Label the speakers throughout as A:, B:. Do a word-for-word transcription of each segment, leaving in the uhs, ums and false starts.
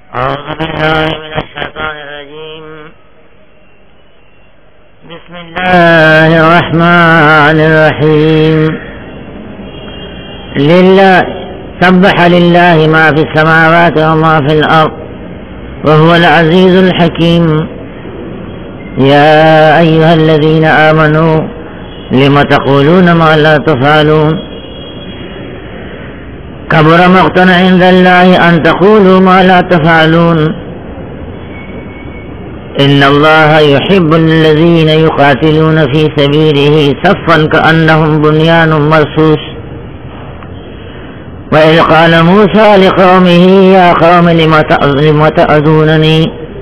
A: أعوذ بالله من الشيطان الرجيم. بسم الله الرحمن الرحيم. لله سبح لله ما في السماوات وما في الأرض وهو العزيز الحكيم. يا أيها الذين آمنوا لم تقولون ما لا تفعلون كبر مقتا عند الله أن تقولوا ما لا تفعلون إن الله يحب الذين يقاتلون في سبيله صفا كأنهم بنيان مرصوص. وإذ قال موسى لقومه يا قوم لم تؤذونني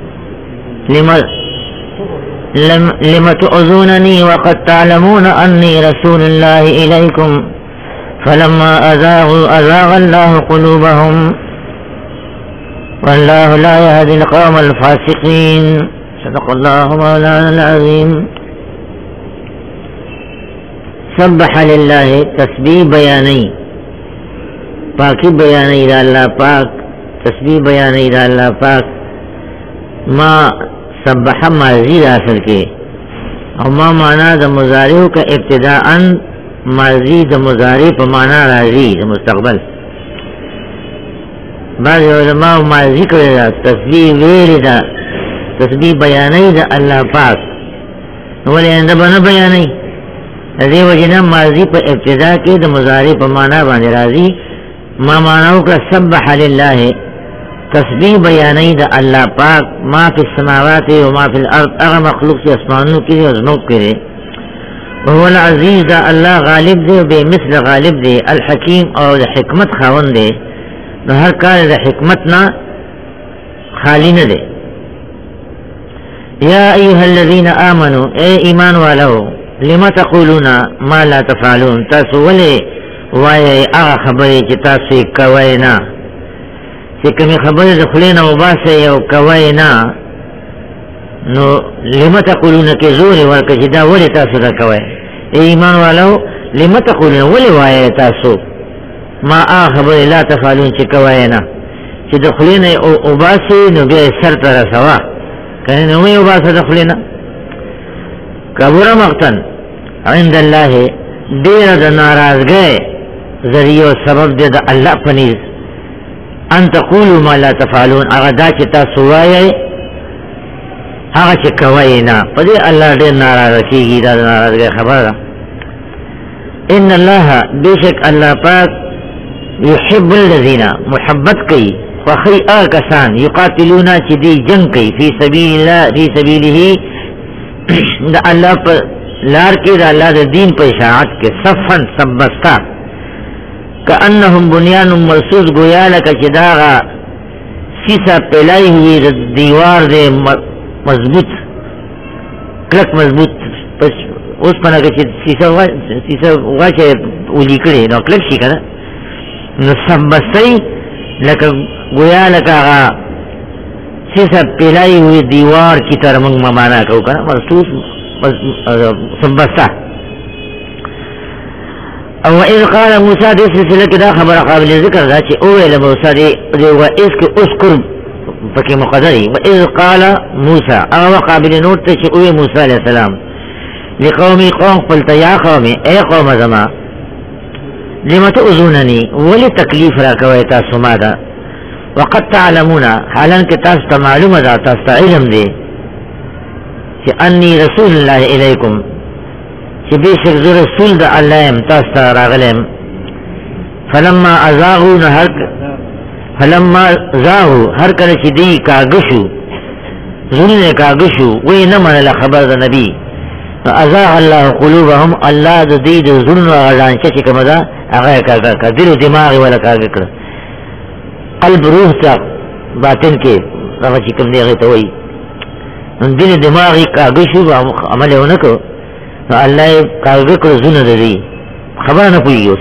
A: لم تؤذونني وقد تعلمون أني رسول الله إليكم فلما أزاغوا أزاغ الله قلوبهم والله لا يهدي القوم الفاسقين. صدق الله مولانا العظيم. سبح لله تسبیح بیانی، پاکی بیانی دا اللہ پاک، تسبیح بیانی دا اللہ پاک. ما سبح ماضی دا اصل کے اور ما مانا دا مضارع کا ابتداءً ماضی دا مضارع پا مانا راضی دا مستقبل. بعض علماء ماضی کرے دا تسبیح ویلی دا تسبیح بیانی دا اللہ پاک ولی اندہ بنا بیانی رضی وجنہ ماضی پا ابتداء کے دا مضارع پا مانا باندے راضی. ما ماناو کا سبح للہ تسبیح بیانی دا اللہ پاک ما فی السماوات و ما فی الارض اغا مخلوق سے اسمانوں کی اور زنوک کرے. وهو العزیز دا اللہ غالب دے بے مثل غالب دے الحکیم اور دا حکمت خاون دے دا ہر کار دا حکمتنا خالی نہ دے. یا ایوہ الذین آمنوا اے ایمان والو لما تقولون ما لا تفعلون تاسو ولے وائے آغا خبری چی تاسو کوئینا چی کمی خبری دخلینا وباسے یو کوئینا نو لما تقولون کی زوری ورکا چی دا ولی تاسو دا کوئے. اے ایمان والاو لما تقولون ولی وائے تاسو ما آغا خبری لا تفعلون چی کوئینا چی دخلینا وباسے نو بیا سر تر سوا کنی نوی وباسے دخلینا. کبر مقتن عند اللہ دیر دا ناراض گئے ذریعہ سبب دے دا اللہ پنیز ان تقولوا ما لا تفعلون اغا دا چی تاسو وائے اغا چی کوئینا پدے اللہ دیر ناراض کی گی دا ناراض گئے خبر دا. ان اللہ بے شک اللہ پاک یحب الذین محبت کئی وخی آکسان یقاتلونا چی دی جنگ کئی فی سبیل اللہ فی سبیلہی دا اللہ پر لار کی دا اللہ دا دین پر اشاعت کے صفن سبستا کأنہم بنیان مرصوص گویا لکا چی داغا سیسا پلائی ہوئی دیوار دے مضبوط کلک مضبوط اس پنا کہ سیسا واچے اولی کرے نو کلک شی کنا نو سبستی لکا گویا لکا سیسا پلائی ہوئی دیوار کی طرح منگ ممانا کرو کنا مرصوص سبستا. او اذ قال موسیٰ دے سلسلہ کی دا خبر قابل ذکر دا چی اوے لموسیٰ دے و اذ کے اسکر فکی مقدری و اذ قال موسیٰ او قابل نوٹ تے چی اوے موسیٰ علیہ السلام لقومی قوم قلتا یا قومی اے قوم زما لما تؤذوننی ولی تکلیف را کوئیتا سمادا وقد تعلمونا حالانکہ تاستا معلوم دا تاستا علم دے چی انی رسول اللہ علیکم چی بے شک ذو رسول دا اللہ ام تاستا راغلیم. فلما ازاغو نہر فلما ازاغو ہر کل چی دی کاگشو ظلن کاگشو وی نمن لخبر دا نبی ازاغ اللہ قلوبهم اللہ دا دی دا ظلن و غلانچا چی کم دا اغای کاگا کا دل و دماغی والا کاگا کر قلب روح تا باطن کے رغا چی کم دی اغیتا وی دل دماغی کاگشو عمل ہونکو اللہ کاغذ کو زن دی خبر نہ پوئی اس.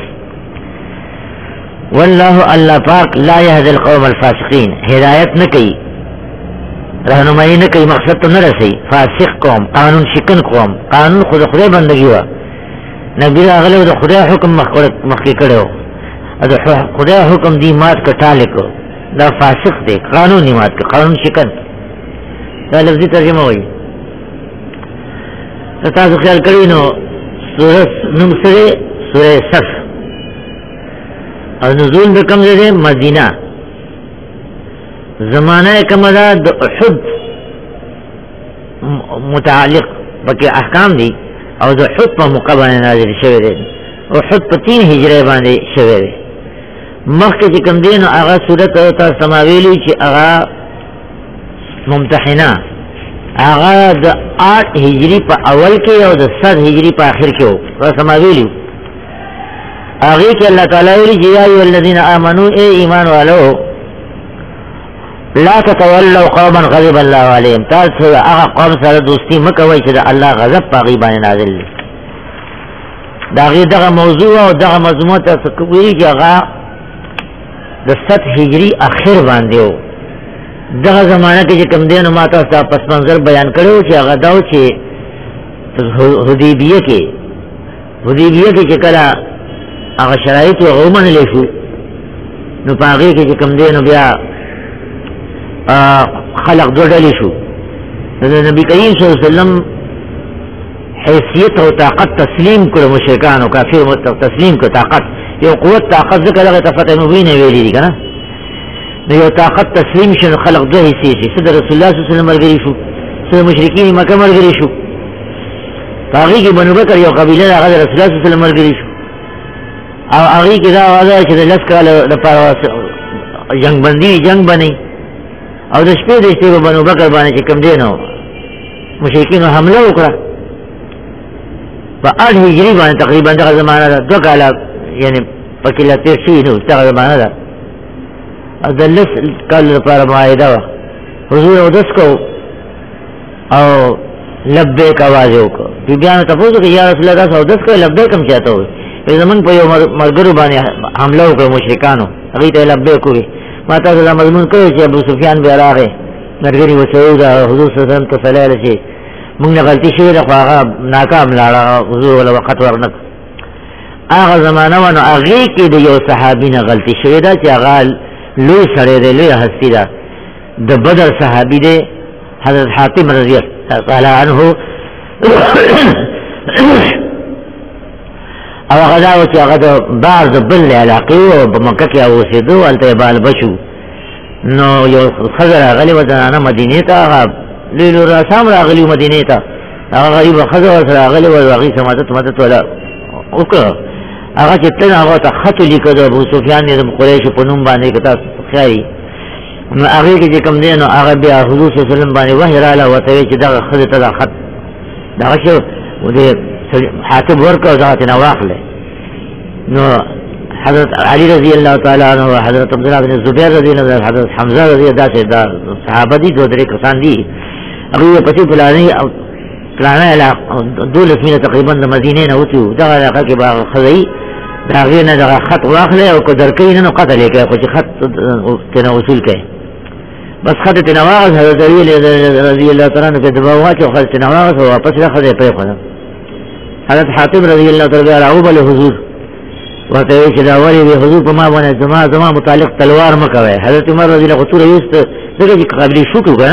A: واللہ اللہ پاک لا یہد القوم الفاسقین ہدایت نہ کئی رہنمائی نہ کئی مقصد تو نہ رسی فاسق قوم قانون شکن قوم قانون خود خدا بندگی ہوا نبی اغلب دا خدا حکم مخی کرے ہو خدا حکم دی مات کا ٹالے کو دا فاسق دے قانون نمات کا قانون شکن دا لفظی ترجمہ ہوئی تاسو خیال کری نو سورہ نم سرے سورہ صف اور نزول دا کم دے مدینہ زمانہ کم دا دا احد متعلق بکی احکام دی او دا احد پا مقابل نازل شوئے دے احد پا تین ہجرے باندے شوئے دے مخی چی کم دے نو آغا صورت تا سماویلی چی آغا ممتحنہ آغا دا آٹھ ہجری پا اول کے او دا ست ہجری پا آخر کے ہو تا سماویلی آغی کہ اللہ تعالیٰ ویلی جی آئیو الذین آمنو اے ایمان والو لا تتولو قوما غضب اللہ علیہم تاز سے آغا قوم سارا دوستی مکوئی چی دا اللہ غضب پا غیبان نازل لی دا غی دغا موضوع و دغا مضمون تا سکویلی چی آغا دا ست ہجری اخیر باندے ہو دغا زمانہ کی چی کم دینو ماتا ستا پس منظر بیان کرے ہو چی آغا داو چی حدیبیہ کے حدیبیہ کے چی کلا آغا شرائط و غومن لیشو نو پاگی کی چی کم دینو بیا خلق دو ڈلی شو نبی کریم صلی اللہ علیہ وسلم حیثیت و طاقت تسلیم کرو مشرکان و کافر تسلیم کرو طاقت یو قوت طاقت ذکر لگا فتح مبین ویلی دی کنا یو طاقت تسلیم شن خلق دو حیثیت شی صدر رسول اللہ صلی اللہ علیہ وسلم مرگری شو صدر مشرکین مکہ مرگری شو آغی کی بنو بکر یو قبیلہ آغا رسول اللہ صلی اللہ علیہ وسلم مرگری شو آغی کی دا آغا چیز لسکال لپار جنگ بندی جنگ بنی او د شپې د شپې بنو بکر باندې چې کم دینو مشرکینو حمله وکړه په اړ هجری باندې تقریبا دغه زمانہ ده دوه کاله یعنی پکې لا تیر شوي نو دغه زمانہ ده او د لس کال لپاره معاهده وه حضور اودس کو او لبیک آواز وکړو بیبیانو تپوس وکړه یا رسول الله تاسو اودس کوئ لبیک هم چاته وي زمونږ په یو ملګرو باندې حمله وکړه مشرکانو هغوی ته یې لبیک ووي ما تاسو دا مضمون کوي چې ابو سفیان بیا راغی مرګري وسعود حضور صلی الله علیه وسلم ته صلی الله چې موږ نه غلطي شوې ده خو هغه ناکام لاړه حضور ولا وخت ورنک هغه زمانه ونه هغې کې د یو صحابي نه غلطي شوې ده چې هغه لوی سړی دی لوی هستي ده د بدر صحابي دی حضرت حاتم رضی الله تعالی عنه او هغه دا و چې هغه د بار د بل علاقې و په مکه کې اوسېدو هلته یې بال بچو نو یو ښځه راغلې وه زنانه مدینې ته هغه لوی لوی رسام راغلي وو مدینې ته هغه غریبه ښځه ورسره راغلې وه هغې څه مدد مدد ولا وکړه هغه چې تل هغه ته خط لیکه د ابو سفیان یې د قریشو په نوم باندې که تاسو ښایي نو هغې کې چې کوم دی نو هغه بیا حضور صلی الله علیه وسلم باندې وحی راغله ورته ویې چې دغه ښځې ته دا خط دغه شی حاتم ورکا و ذات نواخل نو حضرت علی رضی اللہ تعالی عنہ و حضرت عبداللہ بن زبیر رضی اللہ عنہ حضرت حمزہ رضی اللہ عنہ صحابہ دی دو درے کسان دی اگر یہ پسی پلانی پلانا دو لسمین تقریبا دا مدینہ نوتیو دا علاقہ کے باغ خضئی دا غیرنا دا خط واخلے او کدرکئی ننو قتل ہے کہ کچھ خط تینا وصول کئے بس خط تینا واغز حضرت علی رضی اللہ تعالی عنہ پہ دباوات و خط تینا واغز و واپس رکھ دے پہ خدا حضرت حاتم رضی اللہ تعالی راو بل حضور ورته چې دا وری به حضور په ما باندې زما زما متعلق تلوار مکوي حضرت عمر رضی الله عنه یوست دغه چې قابلیت شو کنه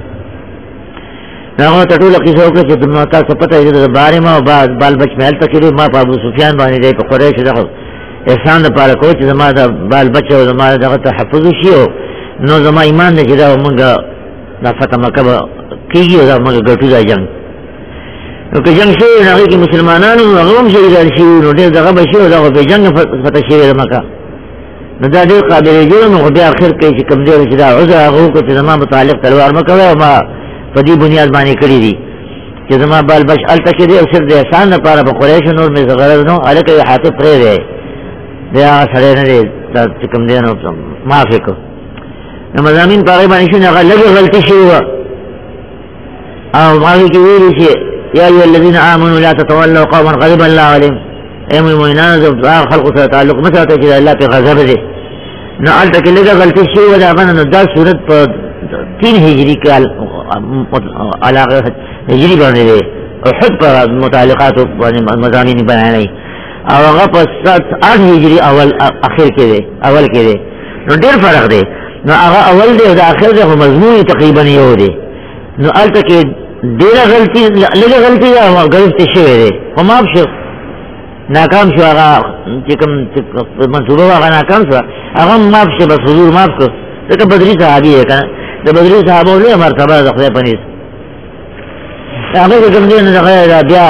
A: هغه ته ټول کیسه وکړه چې دمو تاسو پته یې د بارے ما بعد بال بچ مهل تکری ما په ابو سفیان باندې دی په قریش دغه احسان لپاره کوي چې زما د بال بچ او زما دغه تحفظ شي نو زما ایمان نه چې دا موږ د فتح مکه کیږي دا موږ ګټو ځای جنگ نو که جنگ شوی نو هغې کې مسلمانانو هغه هم شهیدان شوي نو ډېر دغه به شي او دغه په جنګ فتح شوې د مکه نو دا ډېر قابل جرم خو بیا اخر کوي چې کوم ځای چې دا عذر هغه وکړو چې زما متعلق تلوار مه کوئ او ما په دې بنیاد باندې کړي دي چې زما بال بچ هلته کې دی او صرف د احسان لپاره په قریشو نور مې څه غرض نه و هلکه یې حاطب پرېږدی دی هغه سړی نه دی دا چې کوم دی نو معاف یې کړو نو مضامین په هغې باندې شوي هغه لږه غلطي شوې وه او هغې کې ویلي چې یا ایها الذین آمنوا لا تتولوا قوما غضب الله علیهم اے مومنان د خلق سره تعلق مه ساتئ چې د الله پې غضب دی نو هلته کې لږه غلطي شوې وه د هغه نه نو دا صورت په تین هجري کال علاقه هجري باندې دی احد په متعلقاتو باندې مضامین بیانوي او هغه په آٹھ هجري اول اخر کې دی اول کې دی نو ډېر فرق دی نو هغه اول دی او د اخر دی خو مضمون تقریبا یو دی نو هلته کې ډېره غلطي لږه غلطي ده ګرفت شوی دی خو ماف شو ناکام شو هغه چې کوم منصوبه وه هغه ناکام شوه هغه ماف شو بس حضور ماف کړ ځکه بدري صحابي دی که نه د بدري صحابو لویه مرتبه ده د خدای په نس هغه چې کوم دی نو دغه بیا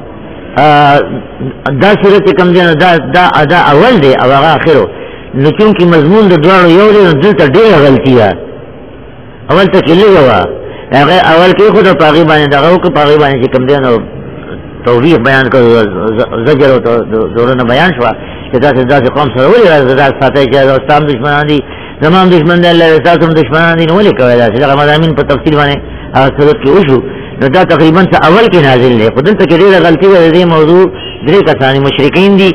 A: دا صورت چې کوم دی نو دا اول دی او هغه اخرو نو چونکې مضمون د دواړو یو دی نو دلته ډېره غلطي ده اول ته کې لږه وه هغه اول کې خو د په هغې باندې دغه وکړه په هغې باندې چې کوم دی نو توبیخ بیان کړ زجر او زورونه بیان شوه چې تاسې داسې قوم سره ولې داسې ساتئ چې ستا هم دشمنان دي زما هم دشمن دی الله ستاسو هم دشمنان دي نو ولې کوئ داسې دغه مضامین په تفصیل باندې هغه صورت کې وشو نو دا تقریبا څه اول کې نازل دی خو دلته کې ډېره غلطي ده د دې موضوع درې کسان مشرکین دي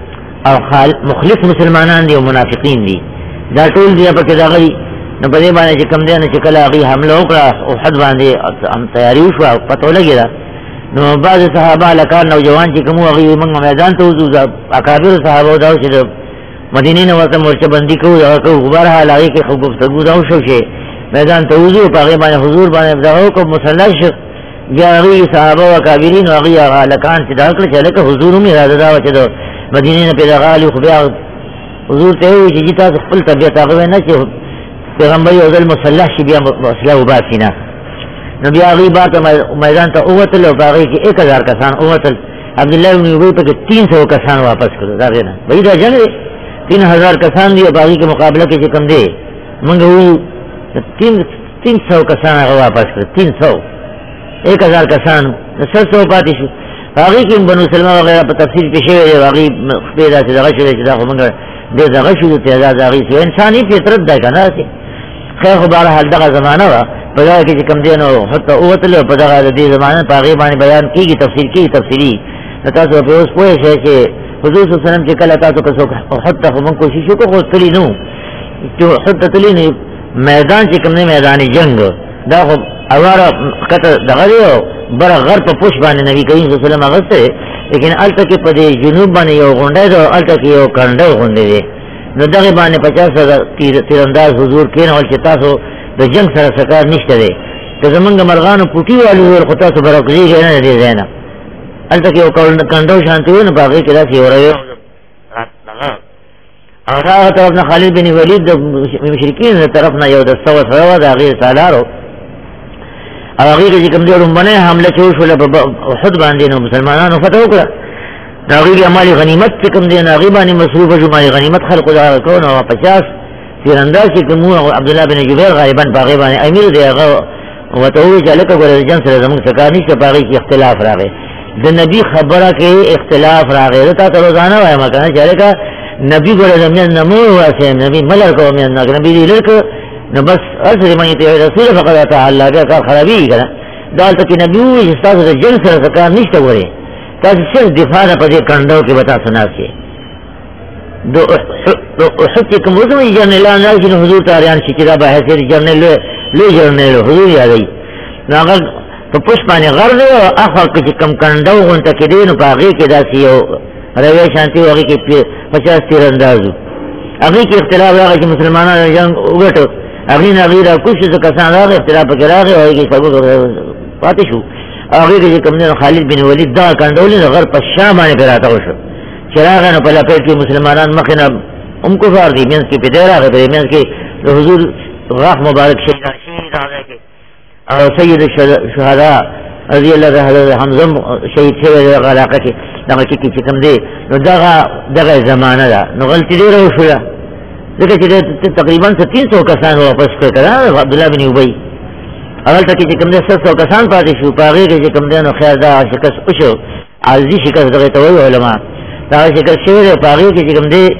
A: او مخلص مسلمانان دي او منافقین دي دا ټول دی پکې دغه دي نو په دې باندې چې کوم دی نه چې کله هغې حمله وکړه احد باندې هم تیاري وشوه پته ولګېده نو بعض صحابه هلکان نوجوان چې کوم وو هغوی موږ میدان ته وځو اکابرو صحابو دا و چې د مدینې نه ورته مورچه بندي کوو دغه کوو خو بهرحال هغې کې خو ګفتګو دا وشو چې میدان ته وځو په هغې باندې حضور باندې دغه وکړو مسلح شو بیا هغوی صحابه و اکابرین هغوی هغه هلکان چې دغه کړه چې هلکه حضور هم اراده دا وه چې د مدینې نه پرې دغه الي خو بیا حضور ته یې وویل چې جي تاسو خپل طبیعت هغه ویل نه چې پیغمبر یو ځل مسلح شي بیا وسله وباسي نه نو بیا هغوی باته میدان ته ووتل او په هغې کې ایک هزار کسان ووتل عبدالله بن ابی پکې تین سو کسان واپس کړو د هغې نه بهي دا جنګ دی تین هزار کسان دي او په هغې کې مقابله کې چې کوم دی مونږ وویو تین تین سو کسان هغه واپس کړو تین سو ایک هزار کسانو نو سل سو پاتې شو هغې کې بنو سلمه وغیره په تفصیل کې شوی دی هغې خپې داسې دغه شوی چې دا خو مونږ ډېر دغه شو تعداد هغې شو انساني فطرت دی که نه هسې خیر خو بهرحال دغه زمانه وه په دغه کې چې کوم دی نو حتی ووتلو په دغه د دې زمانه په هغې باندې بیان کېږي تفصیل کېږي تفصیلي نو تاسو به اوس پوه شئ چې حضور صلی الله علیه وسلم چې کله تاسو که څوک احد ته خو مونږ کوشش وکړو خو تلي نه وو چې احد ته تلي نو میدان چې کوم دی میدان جنګ دا خو اواره ښکته دغه دی او بره غر په پوش باندې نبي کریم صلی الله علیه وسلم اغوستی دی لیکن هلته کې په دې جنوب باندې یو غونډی دی او هلته کې یو کنډی غوندې دی نو دغې باندې پچاس سره تیرانداز حضور کېنول چې تاسو د جنگ سره څه کار نشته دی که زمونږ مرغانو پوټي والو ویل خو تاسو به راکوزېږئ نه د دې ځای نه هلته کې یو کنډو شانتې وي نو په هغې کې داسې یو روی او د هغه طرف نه خالد بن ولید د مشرکینو د طرف نه یو دسته ورسره وه د هغې سالارو او هغې کې چې کوم دی لومبنۍ حمله چې وشوله په احد باندې نو مسلمانانو فتح وکړه نو هغې کې مال غنیمت چې کوم دی نو هغې باندې مصروفه شو مال غنیمت خلقو دغه کړو نو پچاس تیرانداز چې کوم وو عبدالله بن جبیر غالبا په هغې باندې امیر دی هغه ورته وویل چې هلکه ګوره د جنګ سره زموږ څه کار نشته په هغې کې اختلاف راغی د نبي خبره کې اختلاف راغی زه تا ته روزانه وایم که نه چې هلکه نبي ګوره د میان نه مه واسیم نبي مه لر کوه میان نه که نبي دې لر کړه نو بس ارسل من یطیع رسول فقد اطاع الله بیا کار خرابېږي که نه دا هلته کې نبي وویل چې ستاسو د جنګ سره څه کار نشته ګورې تاسو صرف دفاع نه په دې کنډو کې به تاسو ناست یې د احد چې کوم وزمه جرنیلان راشي نو حضور ته اریان شي چې دا به حیثیت جرنیل لوی جرنیل حضور یادوي نو هغه په پوش باندې غر دی او اخوا کې چې کوم کنډو غونته کې دی نو په هغې کې داسې یو روی شانتي و هغې کې پچاس تیرانداز وو هغې کې اختلاف راغی چې مسلمانانو جنګ وګټو هغې نه هغې را کوز شو څه کسان راغی اختلاف پکې راغی او هغې کې شپږ پاتې شو هغې کې چې کوم دی نو خالد بن ولید دغه کنډولې نو غر په شا باندې پرې راته وشو چې راغی نو په لپیټ کې مسلمانان مخې نه هم کفار دي منځ کې پیدا راغی په دې منځ کې د حضور غاښ مبارک شهیدان شوي راغی کې او سید الشهدا رضی الله تعالی حمزه شهید شوی دی دغه علاقه کې دغه کې چې کوم دی نو دغه دغه زمانه ده نو غلطي ډېره وشوله ځکه چې تقریبا تین سو کسان واپس کړه که نه عبدالله بن ابی هغلته کې چې کوم دی سل سو کسان پاتې شو په هغې کې چې کوم دی نو خیر دا شکست وشو عارضي شکست دغې ته وایي علما دغه شکست شوی دی په هغې کې چې کوم دی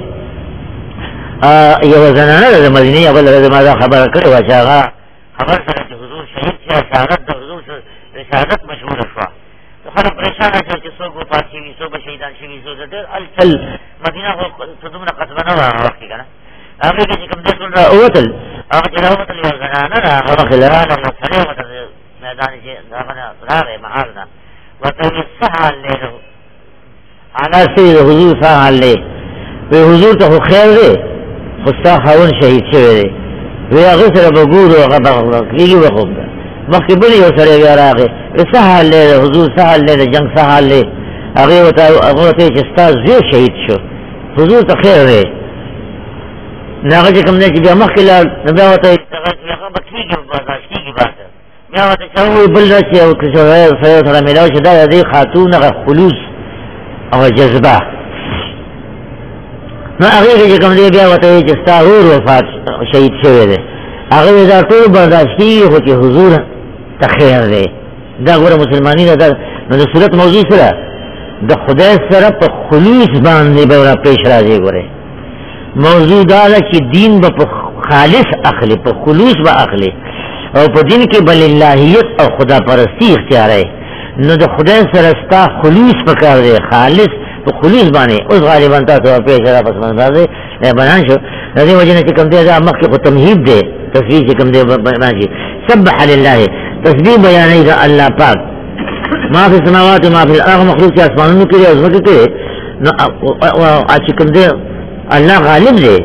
A: یوه زنانه ده د مدینې بله ورځ ما دا خبره کړې وه چې هغه خبر سره چې حضور شهید شي شهادت د حضور شهادت مشهوره شوه نو خلک پریشانه شول چې څوک به پات شوي څوک به شهیدان شوي څوک د ډېر الچل مدینه خو څه دومره قصبه نه وه هغه وخت کې که نه هغې کې چې کوم دی ټول راووتل هغه چې راووتل یوه زنانه ده هغه مخې له راغله نو سړی ورته د میدان چې هغه نه راغی محال نه ورته وویل څه حال دی اعلی سید حضور څه حال دی وی حضور ته خو خیر دی خو ستا خاوند شهید شوی دی وی هغه سره به ګورو هغه به کېږي به خوب ده مخکې بل یو سړی بیا راغی څه حال دی حضور څه حال دی د جنګ څه حال دی هغې ورته هغه ورته چې ستا زوی شهید شو حضور ته خیر دی نو هغه چې کوم دی چې بیا مخکې لاړ نو بیا ورته هغه به کېږي برداشت کېږي باسه بیا ورته چې ووایي بل دا چې سړی سره میلاو شي دا د دې خاتون هغه خلوص او جذبه نو هغې کې چې کوم دی بیا ورته وایي چې ستا ورور وفات شهید شوی دی هغه دا ټول برداشت کېږي خو چې حضور ته خیر دی دا ګوره مسلماني ده نو د صورت موضوع سره د خدای سره په خلوص باندې به ورا پیش راځي ګوره موضوع دا ده چې دین به په خالص اخلي په خلوص به اخلي او په دین کې بل اللهیت او خدا پرستی اختیاري نو د خدای سره ستا خلوص پکار دی خالص په خلوص باندې اوس غالبا تاسو پیش را پس باندې بیان شو د دې وجه نه چې کوم دی دا مخکې په تمهید دی تسبیح چې کوم دی باندې سبح لله تسبیح بیانې دا الله پاک ما فی السماوات و ما فی الارض مخلوق چې اسمانونو کې او زمکه کې نو او چې کوم دی الله غالب دی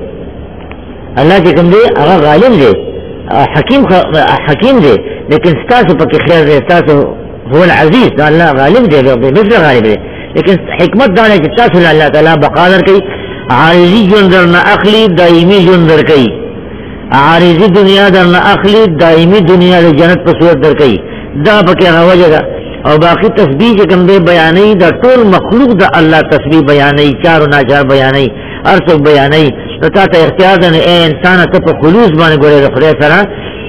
A: الله چې کوم دی هغه غالب دی حکیم حکیم دی لیکن ستاسو پکې خیر دی ستاسو هو العزیز دا الله غالب دی مثل غالب دی لیکن حکمت دا چې تاسو الله تعالی بقادر کوي عارضی جون در نه اخلي دایمي جون در کوي عارضی دنیا در نه اخلي دایمي دنیا د جنت په صورت در کوي دا پکې راوځي دا او باقی تسبیح چې کوم دی بیانې دا ټول مخلوق د الله تسبیح بیانې چارو ناچار بیانې ارڅ بیانې نو تا ته اختیار ده اے انسان ته په خلوص باندې ګورې د خدای سره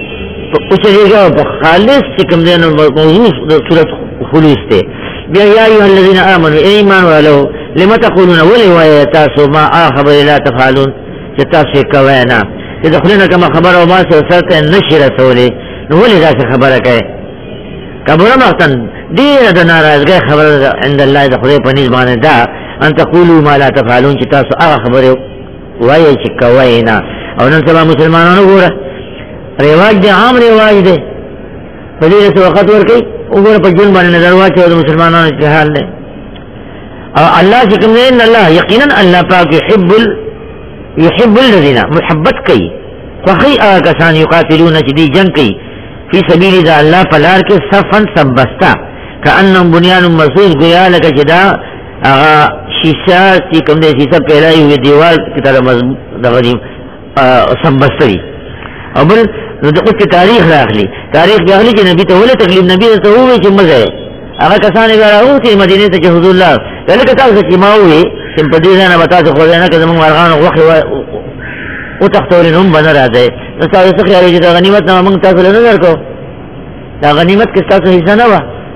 A: او چې هغه په خالص چې کوم دی نو موضوع د صورت خلوص ته بیا یا ایها الذین آمنوا ایمان ولو لما تقولون ولی وای تاسو ما خبر لا تفعلون چې تاسو کوي نه چې دخلنا کما خبر او ما سره نشره سولې نو ولی دا خبره کوي کبره مختن ډیر د ناراضګۍ خبره عند الله د خدای په نس باندې دا ان تقولوا ما لا تفعلون چې تاسو هغه خبره وایي چې کوي نه او نن سبا مسلمانانو ګوره رواج دی عام رواج دی په دې څه وخت ورکي وګوره په جون باندې نظر واچو د مسلمانانو په حال دی او الله چې کوم دی ان الله یقینا الله پاک يحب ال... يحب الذين محبت کوي فخي کسان یقاتلون چې دی جنگ کوي فی سبیل ذا الله پلار کې صفن سبستا کأنهم بنیان مرصوص گویا لکه چې دا هغه شیشه چې کوم دی شیشه پیلای وي دیوال کی طرح مضبوط دغه سمبستري او بل نو دغه تاریخ راغلی تاریخ راغلی چې نبی ته ولې تکلیف نبی ته وایي چې مزه هغه کسان راو چې مدینه ته حضور الله دلته تاسو چې ما وایي چې په دې نه وتا ته خو نه کده موږ ورغان وخت او تختورینهم بنا راځي نو تاسو څه خیال چې غنیمت نه موږ تاسو له نه درکو دا غنیمت کې تاسو حصہ نه و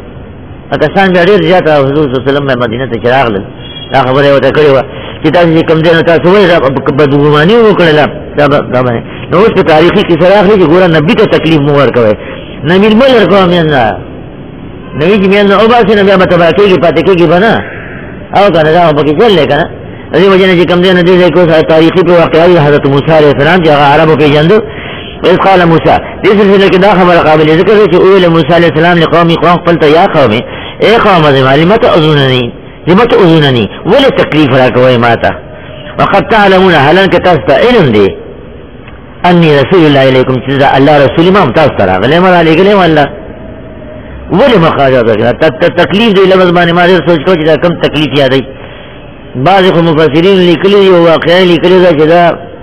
A: کسان بیا ډېر زیات حضور صلی الله علیه وسلم مدینه ته راغلل دا خبره وته کړې و چې تاسو کوم ځای تاسو وایي بدګماني وکړل دا دا باندې نو اوس په تاریخي کې سره اخلي چې ګوره نبی ته تکلیف مو ورکوي نبی مل ورکوم نه نبی چې مینه او باسي نبی متبع کېږي پاتې کېږي بنا او کنه دا په کې چل کنه دې وجه نه چې کوم ځای نه دې کو تاریخي په واقعي حضرت موسی عليه السلام چې هغه عربو کې جندو اس قال موسی دې سلسله کې دا خبره قابل ذکر چې اول موسی عليه السلام لقومي قوم قلت يا قوم اے قوم ظالمت اذنني لمت اذنني ولا تکلیف راکوي ماته وقد تعلمون هل ان تستعلم دي اني رسول الله اليكم تذا الله رسول ما تاسرا غلي ما عليكم والله ولا مخاجه تکلیف دی لفظ باندې ما ډېر سوچ کوم چې کم تکلیف یادای بعض مفسرین لیکلي او واقعي لیکلي دا چې دا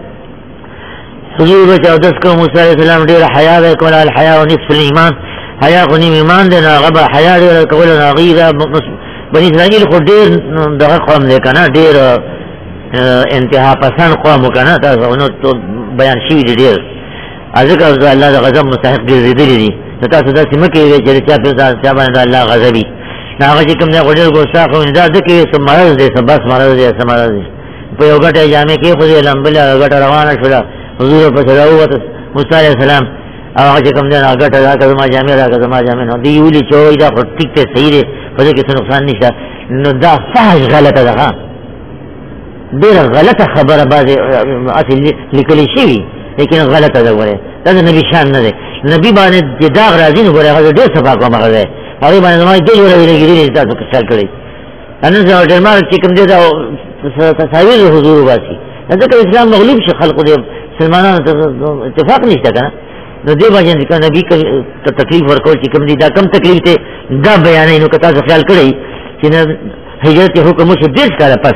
A: حضور بچا دس کو موسی علیہ السلام ډېر حیا ده کول الحیا ونصف الايمان حیا غنی ایمان ده غبا حیا ډېر کول غیره بنی اسرائیل خو ډېر دغه قوم دی کنه ډېر انتها پسند قوم کنه تاسو نو بیان شوی دی ډېر ځکه الله د غضب مستحق ګرځېدلی دي تاسو دا سیمه کې چې چا په ځا باندې الله غضبي هغه چې کوم نه غوډر ګوستا خو نه دا کې سمارز دي سباس مرز دي سمارز دي په یو غټه جامع کې خو دې لمبله غټه روانه شوه حضور په سراوت موسی عليه السلام هغه چې کوم نه غټه راکړه ما جامع راکړه ما جامع نو دی ویلي چې دا خو ټیک ته صحیح دی په دې کې څه نقصان نشته نو دا فحش غلطه ده ډېر غلطه خبره باندې اصل لیکل شي لیکن غلطه ده وره دا نبی شان نه ده نبی باندې چې داغ راځي نو هغه ډېر صفا کوم هغه ده هغه باندې ما دې وره ویلي تاسو څه کړی ان زه ډېر ما چې کوم دې دا تصاویر حضور واسي ځکه اسلام مغلوب شي خلق دې مسلمانانو اتفاق نشته کنه نو دې باندې کنه نبی ته تکلیف ورکول چې کوم دي دا کم تکلیف ته دا بیانې نو کتا څه خیال کړی چې هجرت حکم شو ډېر کاله پس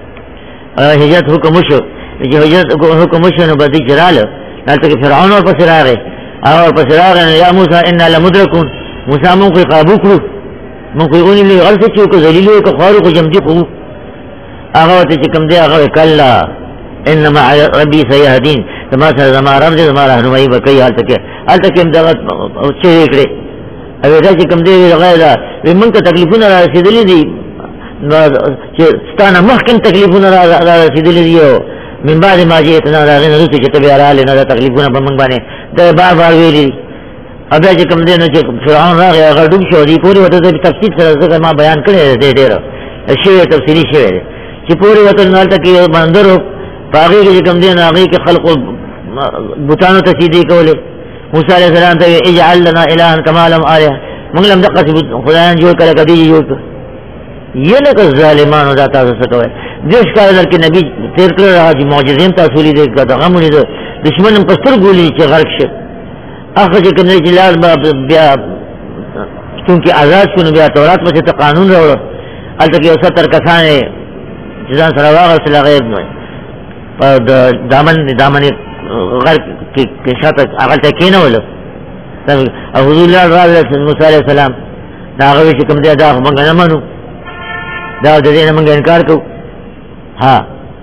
A: هجرت حکم شو چې هجرت حکم شو نو بدی جلاله دلته فرعون اور پس راغی اور پس راغی یا موسی انا لمدرکون موسی مون کوئی قابو کړو مون کوئی اونې له غلط چې کو ذلیلو کو خارو کو جمدی کو هغه ته چې کوم دی هغه کلا انما ربي سيهدين كما سره زما رب دې زما راهنمایي وکړي حالت کې حالت کې دغه چې کړې او دا چې کوم دی غیر دا موږ ته تکلیفونه را رسیدلې دي چې ستانه مخکې تکلیفونه را رسیدلې دي من بعد ما جئتنا راغین رسو چې تبع را لنه تکلیفونه په موږ باندې دا بار بار ویلي او بیا چې کوم دی نو چې فرعون راغی هغه ډوب شو دی پوری وته د تفصیل سره ځکه ما بیان کړی دی ډېر شی تفصیلی شی دی چې پوری وته نو تل کې باندې باغی کې کوم دی نه هغه کې خلق بوتانو ته سیدی کوله موسی علیہ السلام ته اجعل لنا الها كما لهم آلهه موږ لم دقه خدایان جوړ کړه کدی جوړ کړ یہ نه که ظالمانو دا تاسو څه کوي دیش کار درکې نبی تیر کړ راځي معجزې تاسو لري دا غمونه دي دشمن په ستر ګولې چې غرق شي هغه چې کنه چې لاس بیا څنګه آزاد شونه بیا تورات په ته قانون راوړ الته کې اوسه تر کسانه چې ځان سره واغسل غیب نه دامن دامن غر کې شاته هغه ته کېنه ول او حضور الله راځي موسی عليه السلام دا هغه چې کوم دی دا موږ نه منو دا د دې نه موږ انکار کوو ها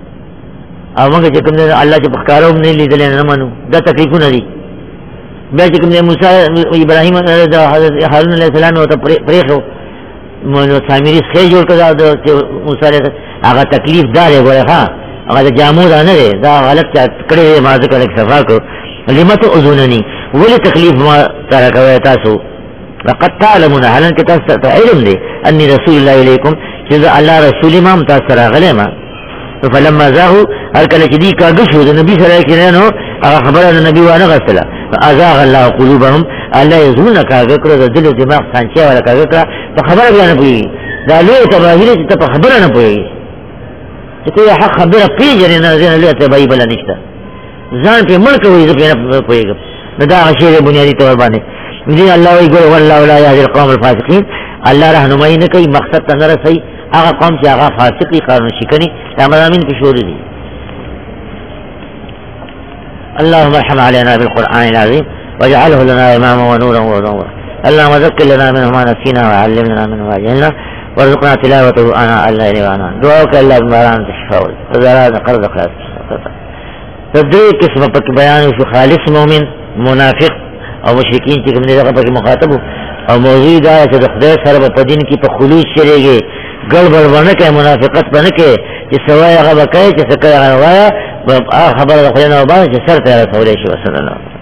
A: او موږ چې کوم دی الله چې پخکارو نه لیدل نه منو دا تکلیفونه دي بیا چې کوم دی موسی ابراهیم دا حضرت هارون علیه السلام او ته پرېخو نو سامری ښه جوړ کړه د موسی عليه هغه تکلیف دار وره ها هغه جامو دا نه دا غلط کړی ما ذکر اکتفا کو لمت اذنني ولي تکلیف ما ترا کوي تاسو لقد تعلمون هل انت تاسو علم دي اني رسول الله اليكم چې الله رسول ما تاسو راغله ما فلما زاهوا هل کله چې دی کاږو د نبی صلی الله علیه وسلم هغه خبره د نبی وانه غسله ازاغ الله قلوبهم الله يزون کاږو کړو د دل دماغ څنګه ولا کاږو کړه په خبره بیان کوي دا لوی تباهیره چې په خبره نه کوي چې کوئی حق خبره پیژنې نه زنه لوی تباهی بل نشته ځان په ملک وي ځکه نه پويګم دا شی بنیادی طور باندې دې الله وی ګور والله لا يهدي القوم الفاسقين الله رهنمایي نه کوي مقصد ته نه رسي هغه قوم چې هغه فاسقي قانون شکني امرامین کې شور دي اللهم ارحم علينا بالقرآن العظيم واجعله لنا اماما ونورا ونورا اللهم ذكر لنا منه ما نسينا وعلمنا منه ما جهلنا وارزقنا تلاوته آناء الليل وآناء دعاك الله بمران تشفاء وزراد قرض خلاص تدري قسم پک بیان شو خالص مومن منافق او مشرکین چې کوم دغه پک مخاطب او موضوع دا چې د خدای سره په دین کې په خلوص شریږي ګړبړ ونه کوي منافقت بنه کوي چې سوای هغه کوي چې څه کوي هغه خبره خو نه وبا چې سر ته رسول شي صلی الله